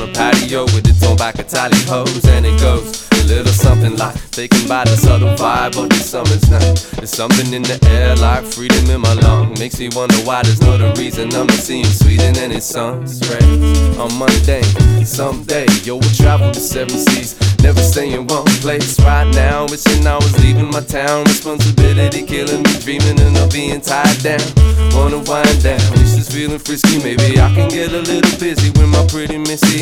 patio with its own back of tally hose. And it goes a little something like taken by the subtle vibe of the summer's night. There's something in the air like freedom in my lung. Makes me wonder why there's no the reason I'm not seeing Sweden and its sun's rays. On Monday, someday, yo, we'll travel the 7 seas. Never stay in one place. Right now, wishing I was leaving my town. Responsibility killing me, dreaming of being tied down. Wanna wind down, wish this feeling frisky. Maybe I can get a little busy with my pretty missy.